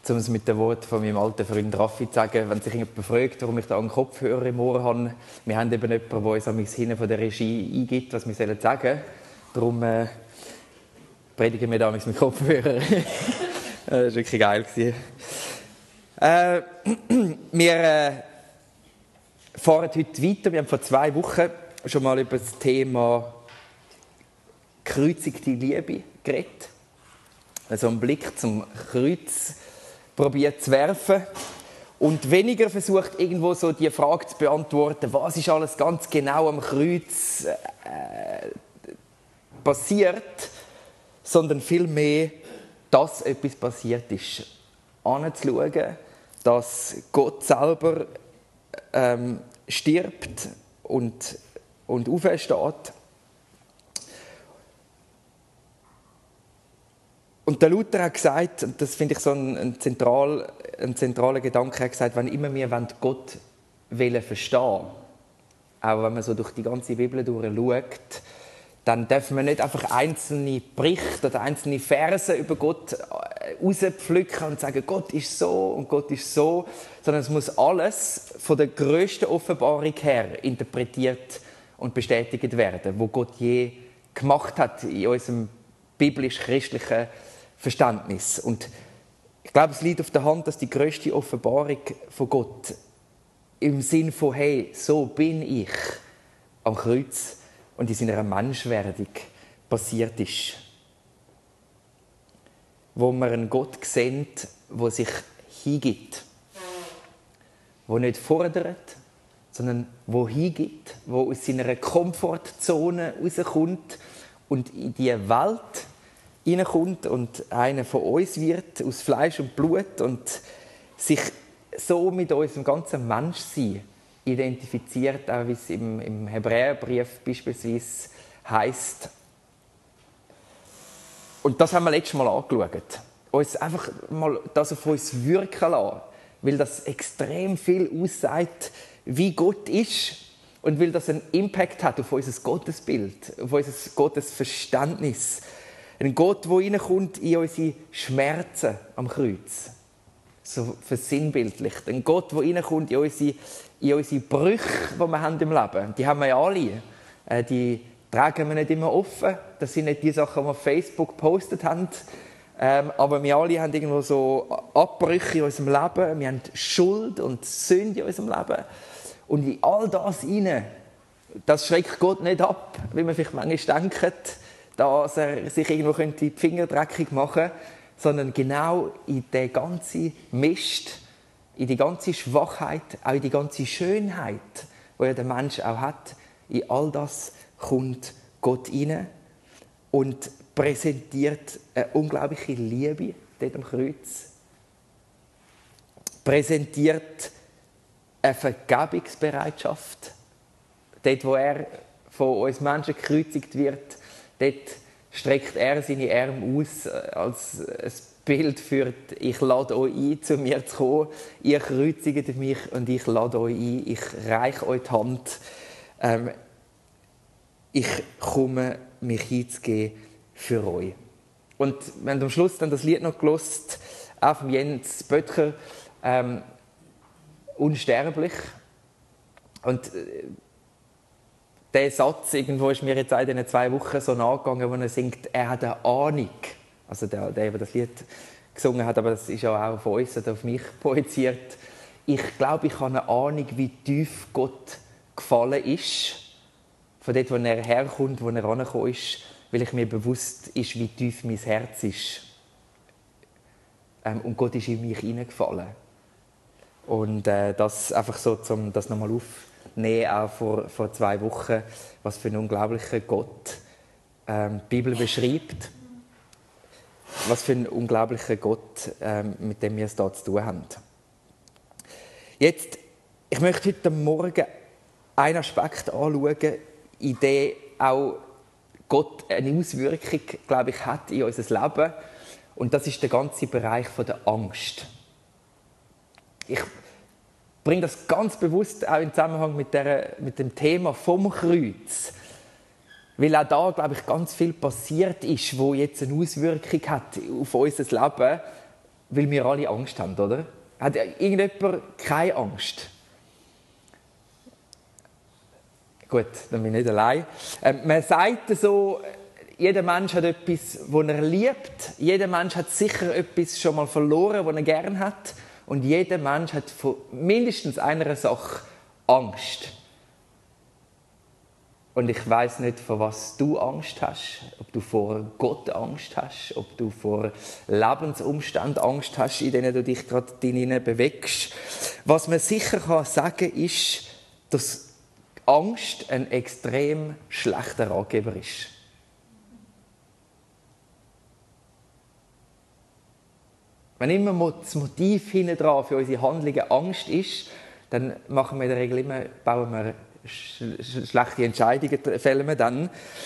um es mit den Worten von meinem alten Freund Raffi zu sagen, wenn sich jemand fragt, warum ich da einen Kopfhörer im Ohr habe, wir haben eben jemanden, der uns am hinten von der Regie eingibt, was wir sagen sollen. Darum predigen wir damals mit Kopfhörer. Das war wirklich geil. Wir fahren heute weiter. Wir haben vor 2 Wochen schon mal über das Thema gekreuzigte Liebe geredet. Also einen Blick zum Kreuz probiert zu werfen und weniger versucht, irgendwo so die Frage zu beantworten, was ist alles ganz genau am Kreuz passiert, sondern vielmehr, dass etwas passiert ist. Anzuschauen, dass Gott selber stirbt und aufersteht. Und der Luther hat gesagt, und das finde ich so ein zentraler Gedanke, er hat gesagt, wenn immer wir Gott verstehen wollen, auch wenn man so durch die ganze Bibel durchschaut, dann dürfen wir nicht einfach einzelne Berichte oder einzelne Verse über Gott rauspflücken und sagen, Gott ist so und Gott ist so, sondern es muss alles von der grössten Offenbarung her interpretiert und bestätigt werden, wo Gott je gemacht hat in unserem biblisch-christlichen Verständnis. Und ich glaube, es liegt auf der Hand, dass die grösste Offenbarung von Gott im Sinn von «Hey, so bin ich» am Kreuz und in seiner Menschwerdung passiert ist. Wo man einen Gott sehen, der sich hingibt. Der nicht fordert, sondern der hingibt, der aus seiner Komfortzone rauskommt und in diese Welt hineinkommt und einer von uns wird, aus Fleisch und Blut, und sich so mit unserem ganzen Menschsein identifiziert, auch wie es im Hebräerbrief beispielsweise heisst. Und das haben wir letztes Mal angeschaut. Uns einfach mal das auf uns wirken lassen, weil das extrem viel aussagt, wie Gott ist und weil das einen Impact hat auf unser Gottesbild, auf unser Gottesverständnis. Ein Gott, der reinkommt in unsere Schmerzen am Kreuz. So versinnbildlicht. Ein Gott, der reinkommt in unsere Brüche, die wir haben im Leben. Die haben wir ja alle. Die tragen wir nicht immer offen. Das sind nicht die Sachen, die wir auf Facebook gepostet haben. Aber wir alle haben irgendwo so Abbrüche in unserem Leben. Wir haben Schuld und Sünde in unserem Leben. Und in all das hinein, das schreckt Gott nicht ab, wie man vielleicht manchmal denkt, dass er sich irgendwo die Finger dreckig machen könnte, sondern genau in den ganzen Mist, in die ganze Schwachheit, auch in die ganze Schönheit, die ja der Mensch auch hat, in all das kommt Gott rein und präsentiert eine unglaubliche Liebe dort am Kreuz, präsentiert eine Vergebungsbereitschaft, dort wo er von uns Menschen gekreuzigt wird. Dort streckt er seine Arme aus als ein Bild für «Ich lade euch ein, zu mir zu kommen. Ihr kreuzigt mich und ich lade euch ein. Ich reiche euch die Hand. Ich komme, mich hinzugeben für euch.» Und wir haben am Schluss dann das Lied noch gehört, auch von Jens Böttcher, «Unsterblich». Und der Satz irgendwo ist mir jetzt in diesen 2 Wochen so nachgegangen, wo er singt, er hat eine Ahnung. Also der das Lied gesungen hat, aber das ist ja auch von uns oder auf mich projiziert. Ich glaube, ich habe eine Ahnung, wie tief Gott gefallen ist. Von dort, wo er herkommt, wo er angekommen ist, weil ich mir bewusst ist, wie tief mein Herz ist. Und Gott ist in mich hineingefallen. Und das einfach so, um das nochmal aufzunehmen, auch vor 2 Wochen, was für einen unglaublichen Gott die Bibel beschreibt. Was für einen unglaublichen Gott, mit dem wir es hier zu tun haben. Jetzt, ich möchte heute Morgen einen Aspekt anschauen, in dem auch Gott eine Auswirkung, glaube ich, hat in unser Leben. Und das ist der ganze Bereich der Angst. Ich bringe das ganz bewusst auch in Zusammenhang mit dem Thema vom Kreuz. Weil auch da, glaube ich, ganz viel passiert ist, wo jetzt eine Auswirkung hat auf unser Leben, weil wir alle Angst haben, oder? Hat irgendjemand keine Angst? Gut, dann bin ich nicht allein. Man sagt so, jeder Mensch hat etwas, das er liebt. Jeder Mensch hat sicher etwas schon mal verloren, das er gerne hat. Und jeder Mensch hat von mindestens einer Sache Angst. Und ich weiss nicht, vor was du Angst hast. Ob du vor Gott Angst hast, ob du vor Lebensumständen Angst hast, in denen du dich gerade hinein bewegst. Was man sicher sagen kann, ist, dass Angst ein extrem schlechter Ratgeber ist. Wenn immer das Motiv hinten dran für unsere Handlungen Angst ist, dann machen wir in der Regel immer, bauen wir schlechte Entscheidungen, fällen wir dann.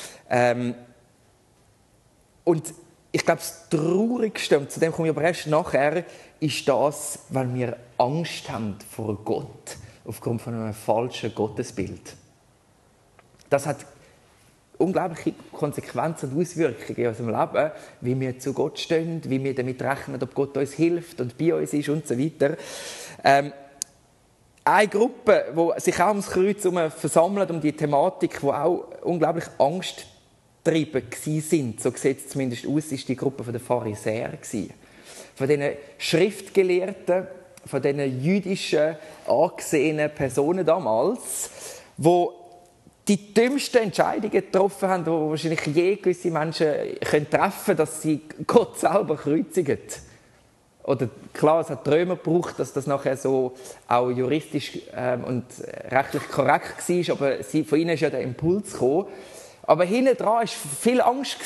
Und ich glaube, das Traurigste, und zu dem komme ich aber erst nachher, ist das, wenn wir Angst haben vor Gott, aufgrund von einem falschen Gottesbild. Das hat unglaubliche Konsequenzen und Auswirkungen in unserem Leben, wie wir zu Gott stehen, wie wir damit rechnen, ob Gott uns hilft und bei uns ist und so weiter. Eine Gruppe, die sich auch ums Kreuz versammelt, um die Thematik, die auch unglaublich angstgetrieben waren, so sieht es zumindest aus, ist die Gruppe der Pharisäer. Von diesen Schriftgelehrten, von diesen jüdischen, angesehenen Personen damals, die die dümmsten Entscheidungen getroffen haben, die wahrscheinlich je gewisse Menschen treffen können, dass sie Gott selber kreuzigen. Oder klar, es hat Römer gebraucht, dass das nachher so auch juristisch und rechtlich korrekt war, aber von ihnen ist ja der Impuls gekommen. Aber hinten dran war viel Angst.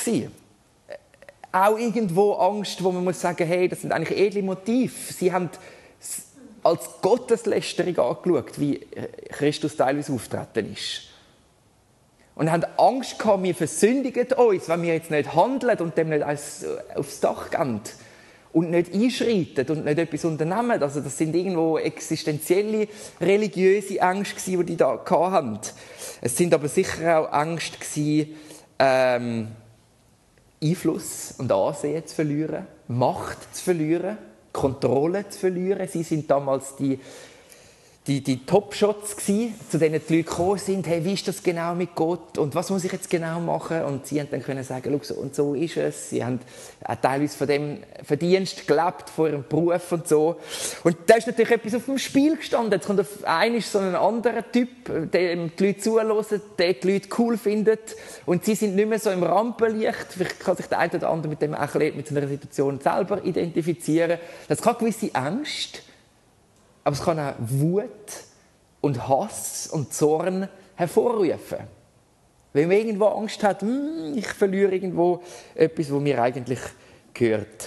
Auch irgendwo Angst, wo man muss sagen, hey, das sind eigentlich edle Motive. Sie haben als Gotteslästerung angeschaut, wie Christus teilweise auftreten ist. Und haben Angst gehabt, wir versündigen uns, wenn wir jetzt nicht handeln und dem nicht aufs Dach gehen und nicht einschreiten und nicht etwas unternehmen. Also das sind irgendwo existenzielle, religiöse Ängste, die da hatten. Es sind aber sicher auch Ängste gewesen, Einfluss und Ansehen zu verlieren, Macht zu verlieren, Kontrolle zu verlieren. Sie sind damals die Top-Shots gsi, zu denen die Leute gekommen sind, hey, wie ist das genau mit Gott und was muss ich jetzt genau machen? Und sie konnten dann sagen, so und so ist es. Sie haben auch teilweise von dem Verdienst gelebt, von ihrem Beruf und so. Und da ist natürlich etwas auf dem Spiel gestanden. Jetzt kommt auf einen so ein anderer Typ, dem die Leute zuhören, der die Leute cool findet. Und sie sind nicht mehr so im Rampenlicht. Vielleicht kann sich der eine oder andere mit dem auch mit so einer Situation selber identifizieren. Das kann gewisse Ängste, aber es kann auch Wut und Hass und Zorn hervorrufen. Wenn man irgendwo Angst hat, ich verliere irgendwo etwas, was mir eigentlich gehört.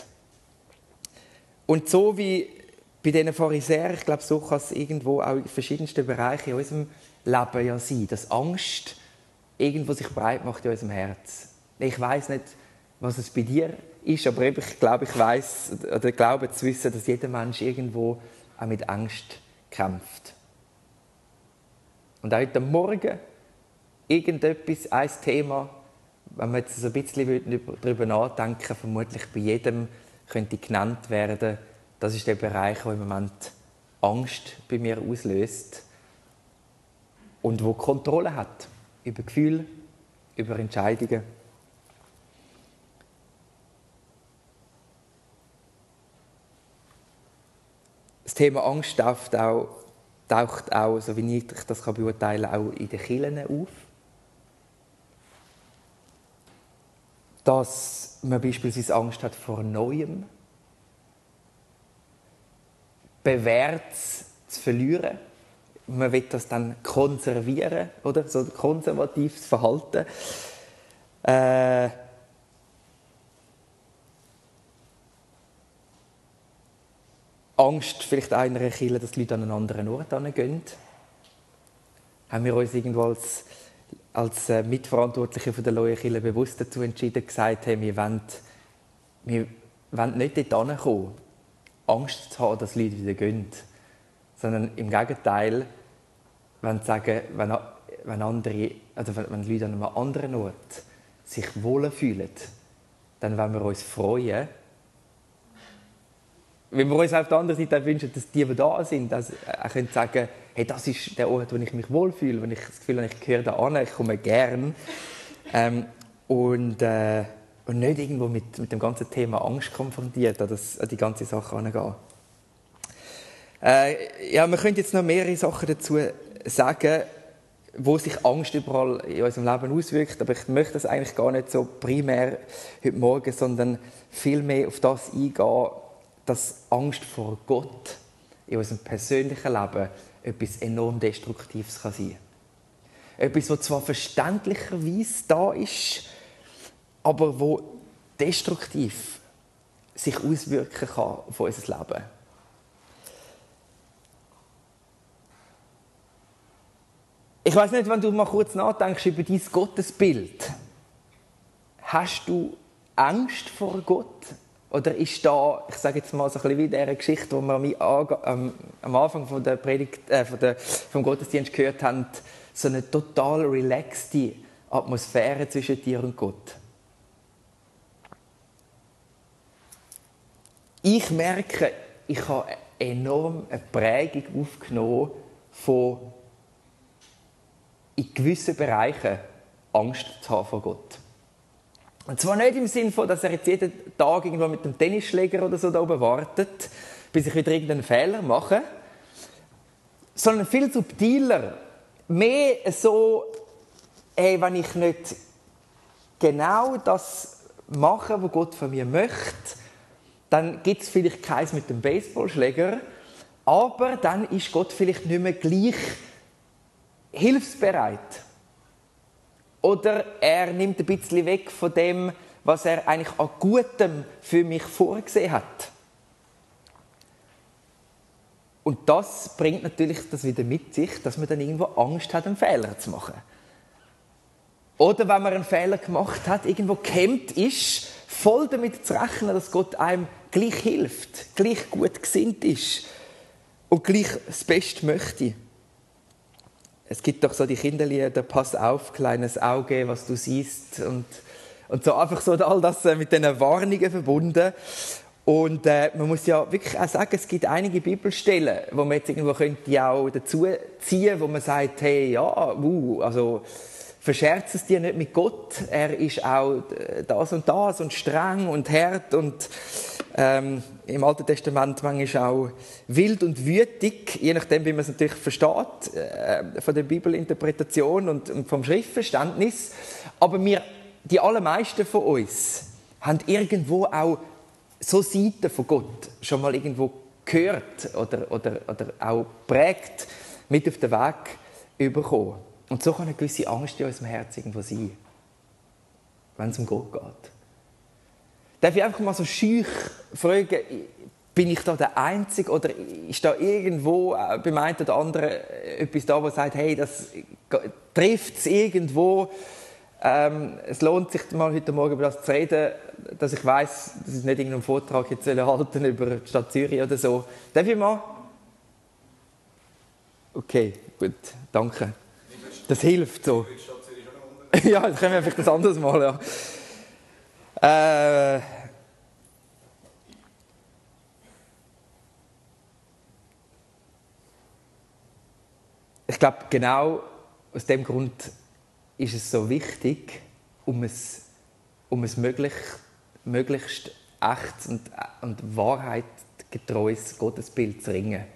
Und so wie bei diesen Pharisäern, ich glaube, so kann es irgendwo auch in verschiedensten Bereichen in unserem Leben ja sein, dass Angst irgendwo sich breit macht in unserem Herz. Ich weiss nicht, was es bei dir ist, aber ich glaube, ich weiss oder glaube zu wissen, dass jeder Mensch irgendwo auch mit Angst kämpft. Und auch heute Morgen irgendetwas, ein Thema, wenn wir jetzt so ein bisschen darüber nachdenken, vermutlich bei jedem könnte genannt werden, das ist der Bereich, der im Moment Angst bei mir auslöst und wo Kontrolle hat über Gefühle, über Entscheidungen. Das Thema Angst taucht auch, so wie ich das beurteilen kann, auch in den Kirchen auf. Dass man beispielsweise Angst hat vor Neuem, Bewährtes zu verlieren. Man will das dann konservieren, oder? So ein konservatives Verhalten. Angst, vielleicht auch in einer Kirche, dass die Leute an einen anderen Ort gehen. Haben wir uns irgendwo als Mitverantwortliche von der neuen Kirche bewusst dazu entschieden, gesagt, hey, wir wollen nicht dort hinkommen, Angst zu haben, dass Leute wieder gehen. Sondern im Gegenteil, wenn sagen, wenn Leute an einem anderen Ort sich wohler fühlen, dann wollen wir uns freuen, wenn wir uns auf der anderen Seite wünschen, dass die da sind, dass können sagen, hey, das ist der Ort, wo ich mich wohlfühle, wenn ich das Gefühl habe, ich gehöre da an, ich komme gern. Und nicht irgendwo mit dem ganzen Thema Angst konfrontiert, an die ganze Sache herangehen. Ja, wir können jetzt noch mehrere Sachen dazu sagen, wo sich Angst überall in unserem Leben auswirkt. Aber ich möchte das eigentlich gar nicht so primär heute Morgen, sondern vielmehr auf das eingehen, dass Angst vor Gott in unserem persönlichen Leben etwas enorm Destruktives kann sein. Etwas, das zwar verständlicherweise da ist, aber wo destruktiv sich auswirken kann auf unser Leben. Ich weiss nicht, wenn du mal kurz nachdenkst über dein Gottesbild. Hast du Angst vor Gott? Oder ist da, ich sage jetzt mal so ein bisschen wie in dieser Geschichte, die wir am Anfang von der Predigt, vom Gottesdienst gehört haben, so eine total relaxte Atmosphäre zwischen dir und Gott? Ich merke, ich habe enorm eine Prägung aufgenommen von in gewissen Bereichen Angst zu haben vor Gott. Und zwar nicht im Sinne von, dass er jetzt jeden Tag irgendwo mit dem Tennisschläger oder so da oben wartet, bis ich wieder irgendeinen Fehler mache, sondern viel subtiler. Mehr so, hey, wenn ich nicht genau das mache, was Gott von mir möchte, dann gibt es vielleicht keins mit dem Baseballschläger, aber dann ist Gott vielleicht nicht mehr gleich hilfsbereit. Oder er nimmt ein bisschen weg von dem, was er eigentlich an Gutem für mich vorgesehen hat. Und das bringt natürlich das wieder mit sich, dass man dann irgendwo Angst hat, einen Fehler zu machen. Oder wenn man einen Fehler gemacht hat, irgendwo gehemmt ist, voll damit zu rechnen, dass Gott einem gleich hilft, gleich gut gesinnt ist und gleich das Beste möchte. Es gibt doch so die Kinderlieder, pass auf, kleines Auge, was du siehst. Und so einfach so all das mit diesen Warnungen verbunden. Und man muss ja wirklich auch sagen, es gibt einige Bibelstellen, wo man jetzt irgendwo könnte auch dazu ziehen, wo man sagt, hey, ja, also verscherz es dir nicht mit Gott. Er ist auch das und streng und hart und im Alten Testament manchmal auch wild und wütig, je nachdem, wie man es natürlich versteht, von der Bibelinterpretation und vom Schriftverständnis. Aber die allermeisten von uns haben irgendwo auch so Seiten von Gott schon mal irgendwo gehört oder auch prägt mit auf den Weg bekommen. Und so kann eine gewisse Angst in unserem Herzen irgendwo sein, wenn es um Gott geht. Darf ich einfach mal so schüch fragen, bin ich da der Einzige oder ist da irgendwo beim einen oder anderen etwas da, das sagt, hey, das trifft es irgendwo, es lohnt sich mal heute Morgen über das zu reden, dass ich weiss, dass ich nicht irgendeinen Vortrag jetzt halten über die Stadt Zürich oder so. Darf ich mal? Okay, gut, danke. Das hilft so. Ja, das können wir vielleicht das anderes Mal, ja. Ich glaube, genau aus dem Grund ist es so wichtig, um es möglichst echt und wahrheitgetreues Gottesbild zu ringen.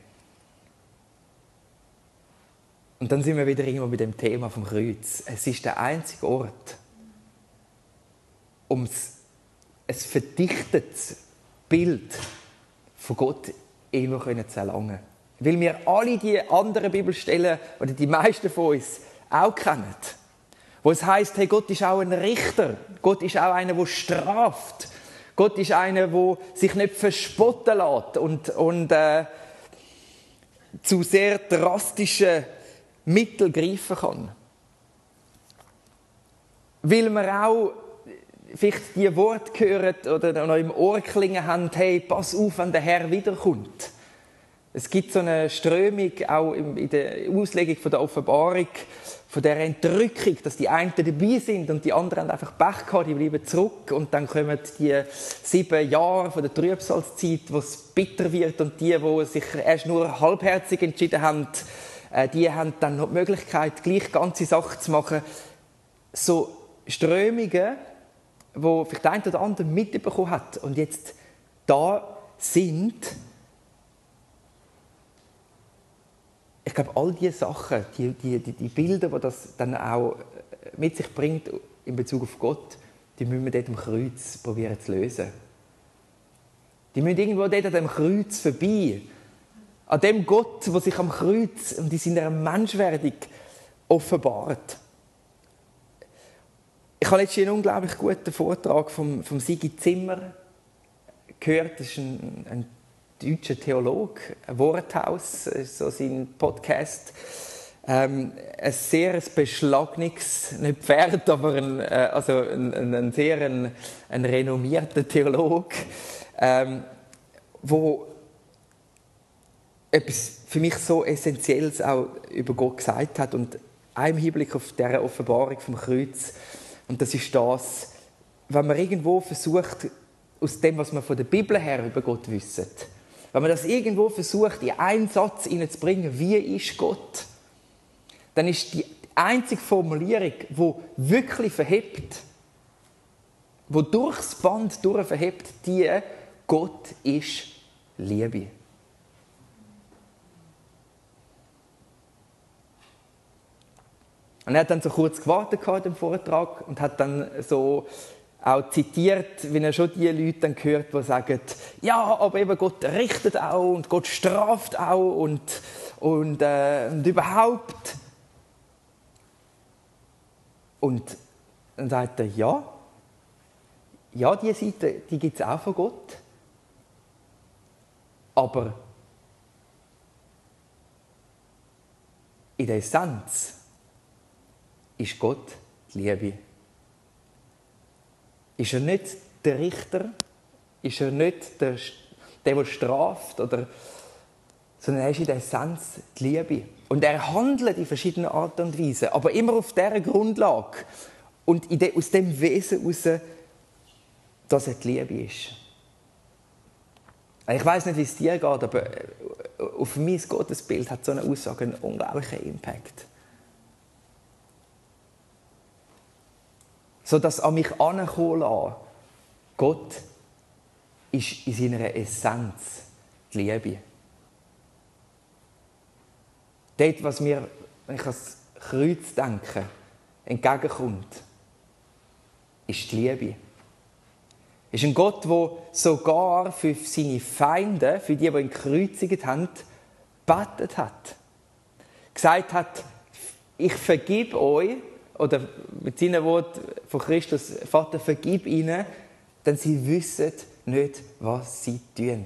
Und dann sind wir wieder irgendwo bei dem Thema vom Kreuz. Es ist der einzige Ort, um ein verdichtetes Bild von Gott irgendwo zu erlangen. Weil wir alle die anderen Bibelstellen, oder die meisten von uns, auch kennen. Wo es heisst, hey, Gott ist auch ein Richter. Gott ist auch einer, der straft. Gott ist einer, der sich nicht verspotten lässt und zu sehr drastischen Mitteln greifen kann. Weil wir auch vielleicht die Worte hören oder noch im Ohr klingen haben, hey, pass auf, wenn der Herr wiederkommt. Es gibt so eine Strömung auch in der Auslegung von der Offenbarung, von der Entrückung, dass die einen dabei sind und die anderen haben einfach Pech gehabt, die bleiben zurück und dann kommen die 7 Jahre von der Trübsalzeit, wo es bitter wird und die sich erst nur halbherzig entschieden haben, die haben dann noch die Möglichkeit, gleich ganze Sachen zu machen. So Strömungen, die vielleicht der eine oder andere mitbekommen hat und jetzt da sind. Ich glaube, all diese Sachen, die Bilder, die das dann auch mit sich bringt in Bezug auf Gott, die müssen wir dort am Kreuz probieren zu lösen. Die müssen irgendwo dort an dem Kreuz vorbei. An dem Gott, der sich am Kreuz und in seiner Menschwerdung offenbart. Ich habe letztens einen unglaublich guten Vortrag vom Sigi Zimmer gehört. Das ist ein deutscher Theologe, ein Worthaus, so sein Podcast. Ein sehr beschlagenes, nicht Pferd, aber ein sehr renommierter Theologe, wo etwas für mich so Essentielles auch über Gott gesagt hat und ein Hinblick auf diese Offenbarung vom Kreuz. Und das ist das, wenn man irgendwo versucht, aus dem, was man von der Bibel her über Gott wissen, wenn man das irgendwo versucht, in einen Satz hineinzubringen, wie ist Gott, dann ist die einzige Formulierung, die wirklich verhebt, die durchs Band durch verhebt, die Gott ist Liebe. Und er hat dann so kurz gewartet im Vortrag und hat dann so auch zitiert, wie er schon die Leute dann gehört, die sagen, ja, aber eben Gott richtet auch und Gott straft auch und überhaupt. Und dann sagt er, ja, diese Seite, die gibt es auch von Gott, aber in der Essenz ist Gott die Liebe. Ist er nicht der Richter? Ist er nicht der straft? Sondern er ist in der Essenz die Liebe. Und er handelt in verschiedenen Arten und Weisen, aber immer auf dieser Grundlage und aus dem Wesen heraus, dass er die Liebe ist. Ich weiss nicht, wie es dir geht, aber auf mein Gottesbild hat so eine Aussage einen unglaublichen Impact. So dass an mich herankommen lassen, Gott ist in seiner Essenz die Liebe. Dort, was mir, wenn ich an das Kreuz denke, entgegenkommt, ist die Liebe. Ist ein Gott, der sogar für seine Feinde, für die ihn gekreuzigt haben, gebetet hat. Gesagt hat, ich vergib euch, oder mit seinen Worten von Christus, Vater, vergib ihnen, denn sie wissen nicht, was sie tun.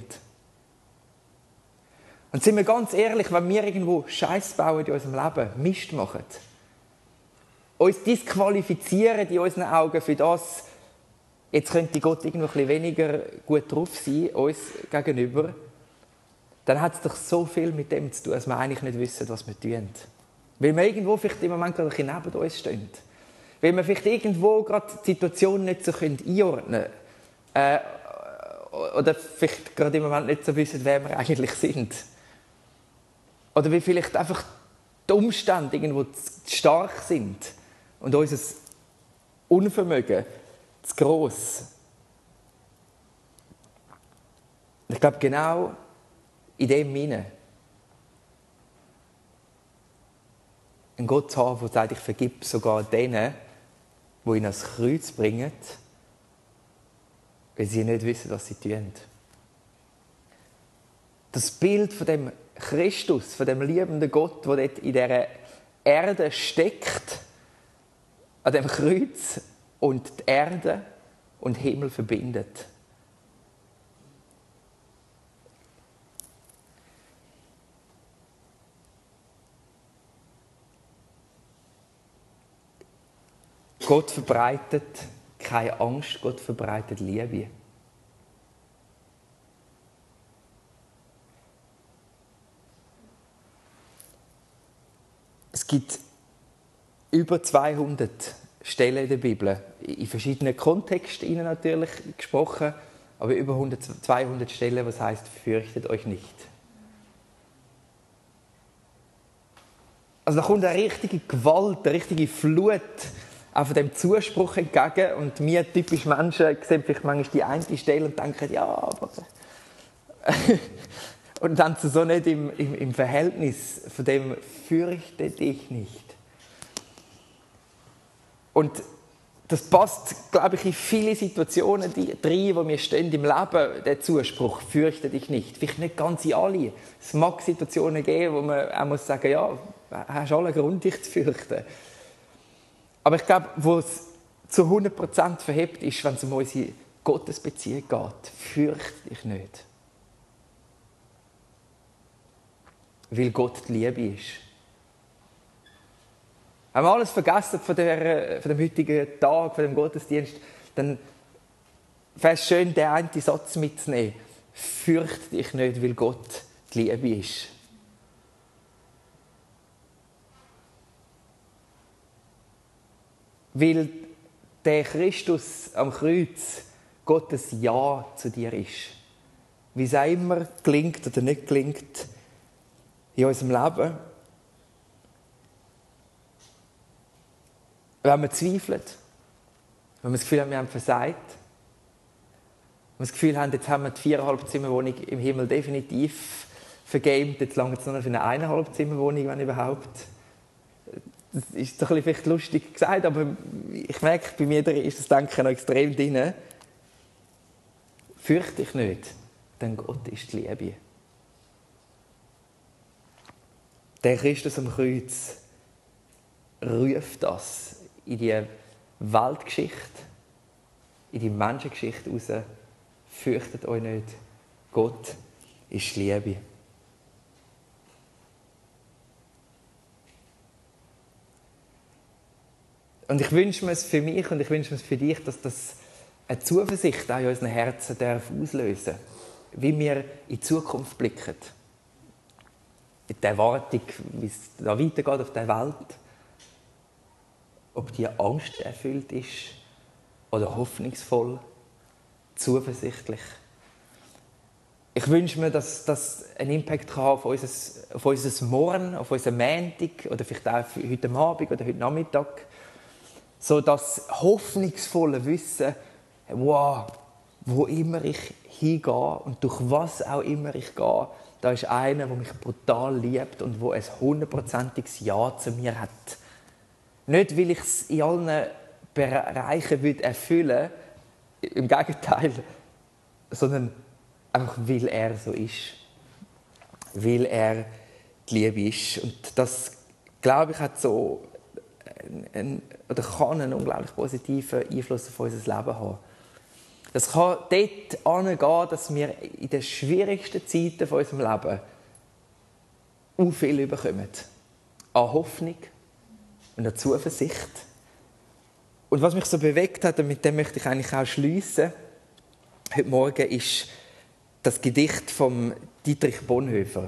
Und sind wir ganz ehrlich, wenn wir irgendwo Scheiß bauen in unserem Leben, Mist machen, uns disqualifizieren in unseren Augen für das, jetzt könnte Gott irgendwo ein bisschen weniger gut drauf sein, uns gegenüber, dann hat es doch so viel mit dem zu tun, dass wir eigentlich nicht wissen, was wir tun. Weil wir irgendwo vielleicht im Moment gerade ein bisschen neben uns stehen. Weil wir vielleicht irgendwo gerade die Situation nicht so einordnen können. Oder vielleicht gerade im Moment nicht so wissen, wer wir eigentlich sind. Oder weil vielleicht einfach die Umstände irgendwo zu stark sind und unser Unvermögen zu gross. Ich glaube, genau in dem hinein einen Gott zu haben, der sagt, ich vergib sogar denen, die ihn ans Kreuz bringen, weil sie nicht wissen, was sie tun. Das Bild von dem Christus, von dem liebenden Gott, der dort in dieser Erde steckt, an dem Kreuz und die Erde und den Himmel verbindet. Gott verbreitet keine Angst, Gott verbreitet Liebe. gibt über 200 Stellen in der Bibel, in verschiedenen Kontexten natürlich gesprochen, aber über 200 Stellen, was heißt, fürchtet euch nicht. Also da kommt eine richtige Gewalt, eine richtige Flut auch von dem Zuspruch entgegen. Und wir typisch Menschen sehen vielleicht manchmal die eine Stelle und denken, ja, aber... und dann so nicht im Verhältnis von dem fürchte dich nicht. Und das passt, glaube ich, in viele Situationen rein, wo wir stehen im Leben, der Zuspruch, fürchte dich nicht. Vielleicht nicht ganz in alle. Es mag Situationen geben, wo man auch muss sagen, ja, hast du allen Grund, dich zu fürchten. Aber ich glaube, wo es zu 100% verhebt ist, wenn es um unsere Gottesbeziehung geht, fürchte dich nicht. Weil Gott die Liebe ist. Wenn wir alles vergessen von dem heutigen Tag, von dem Gottesdienst, dann wäre es schön, den einen Satz mitzunehmen. Fürchte dich nicht, weil Gott die Liebe ist. Weil der Christus am Kreuz Gottes Ja zu dir ist. Wie es auch immer gelingt oder nicht gelingt in unserem Leben. Wenn wir zweifeln, wenn wir das Gefühl haben, wir haben versagt, wenn wir das Gefühl haben, jetzt haben wir die 4,5 Zimmerwohnung im Himmel definitiv vergamed, jetzt lange es nur noch für eine 1,5 Zimmerwohnung, wenn überhaupt. Das ist doch ein bisschen vielleicht lustig gesagt, aber ich merke, bei mir ist das Denken noch extrem drin. Fürchte dich nicht, denn Gott ist die Liebe. Der Christus am Kreuz ruft das in die Weltgeschichte, in die Menschengeschichte raus. Fürchtet euch nicht, Gott ist die Liebe. Und ich wünsche mir es für mich und ich wünsche mir es für dich, dass das eine Zuversicht auch in unseren Herzen auslösen darf, wie wir in die Zukunft blicken. In die Erwartung, wie es da weitergeht auf der Welt. Ob die Angst erfüllt ist oder hoffnungsvoll, zuversichtlich. Ich wünsche mir, dass das einen Impact haben auf unser Morgen, auf unseren Montag oder vielleicht auch heute Abend oder heute Nachmittag. So das hoffnungsvolle Wissen, wow, wo immer ich hingehe und durch was auch immer ich gehe, da ist einer, der mich brutal liebt und der ein 100%iges Ja zu mir hat. Nicht, weil ich es in allen Bereichen erfüllen würde, im Gegenteil, sondern einfach, weil er so ist. Weil er die Liebe ist. Und das, glaube ich, hat so oder kann einen unglaublich positiven Einfluss auf unser Leben haben. Das kann dort angehen, dass wir in den schwierigsten Zeiten von unserem Leben auch viel bekommen. An Hoffnung und an Zuversicht. Und was mich so bewegt hat, und mit dem möchte ich eigentlich auch schliessen, heute Morgen, ist das Gedicht von Dietrich Bonhoeffer.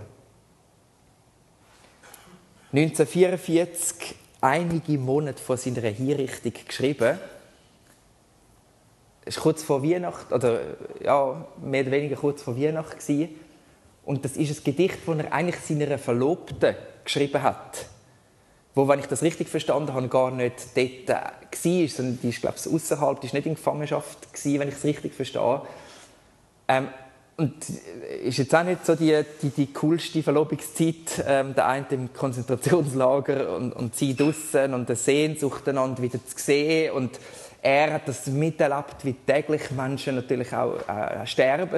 1944, einige Monate vor seiner Hinrichtung geschrieben. Es war kurz vor Weihnachten, oder ja, mehr oder weniger kurz vor Weihnachten. Und das ist ein Gedicht, das er eigentlich seiner Verlobten geschrieben hat. Wo, wenn ich das richtig verstanden habe, gar nicht dort war, sondern die ist, glaube ich, außerhalb, die war nicht in Gefangenschaft, wenn ich es richtig verstehe. Und ist jetzt auch nicht so die coolste Verlobungszeit, der eine im Konzentrationslager und sie draussen und eine Sehnsucht, einander wieder zu sehen. Und er hat das miterlebt, wie täglich Menschen natürlich auch sterben.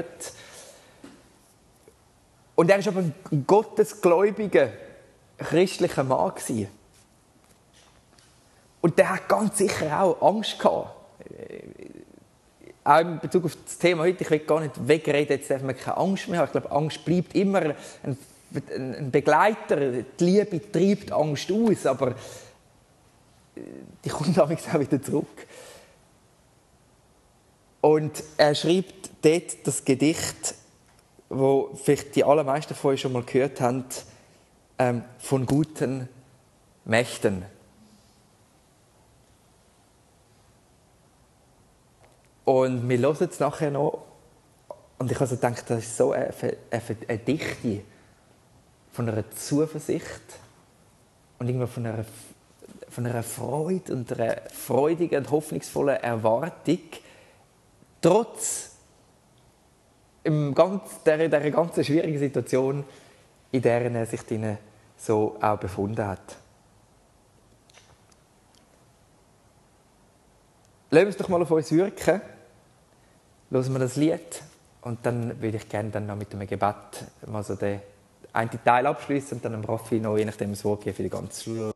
Und er war aber ein gottesgläubiger, christlicher Mann. Und der hat ganz sicher auch Angst gehabt. Auch in Bezug auf das Thema heute, ich will gar nicht wegreden, jetzt darf man keine Angst mehr haben. Ich glaube, Angst bleibt immer ein Begleiter. Die Liebe treibt Angst aus, aber die kommt auch wieder zurück. Und er schreibt dort das Gedicht, das vielleicht die allermeisten von euch schon mal gehört haben, von guten Mächten. Und wir hören es nachher noch. Und ich habe so gedacht, das ist so eine Dichte von einer Zuversicht und irgendwie von einer Freude und einer freudigen und hoffnungsvollen Erwartung, trotz dieser ganzen schwierigen Situation, in der er sich so auch befunden hat. Lassen wir es doch mal auf uns wirken. Hören wir das Lied. Und dann würde ich gerne dann noch mit einem Gebet mal so den einen Teil abschließen und dann dem Raffi noch je nachdem das Wort geben für die ganze Schule.